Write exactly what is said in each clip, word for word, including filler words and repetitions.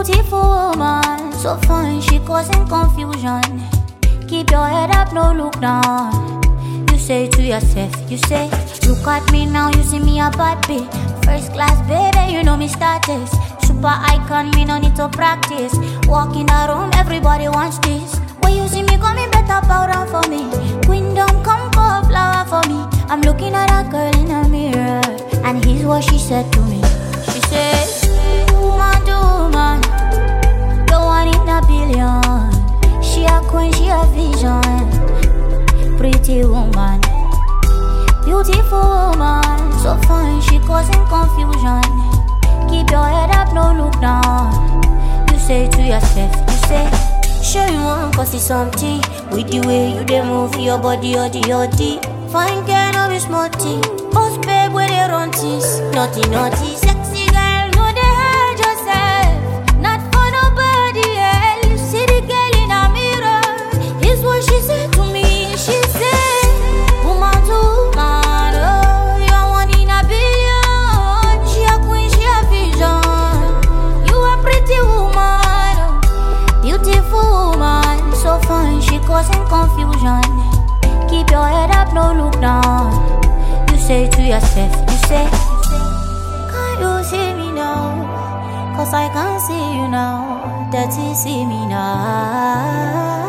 Beautiful woman, so fine, she causing confusion. Keep your head up, no look down. You say to yourself, you say, look at me now, you see me a bad bitch. First class, baby, you know me status. Super icon, me no need to practice. Walk in the room, everybody wants this. When you see me coming, better bow down for me. Queendom, come pour a flower for me. I'm looking at a girl in a mirror, and here's what she said to me. She said, woman to woman, the one in a billion. She a queen, she a vision. Pretty woman, beautiful woman, so fine, she causing confusion. Keep your head up, no look down. You say to yourself, you say, sure you want cause it's something. With the way you dey move your body, yoddy yoddy. Fine girl, no be smarty. Boss babe, where they run this. Naughty naughty, sexy girl, no dey hide yourself. Not for nobody else. See the girl in a mirror. Here's what she said to me. She said, woman to woman, oh, you are one in a billion. She a queen, she a vision. You a pretty woman, oh, beautiful woman, so fine, she causing confusion. Keep your head up, no look down. You say to yourself, you say, can't you see me now? Cause I can't see you now. Dirty see me now.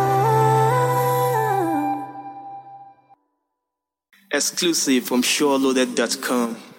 Exclusive from SureLoaded dot com.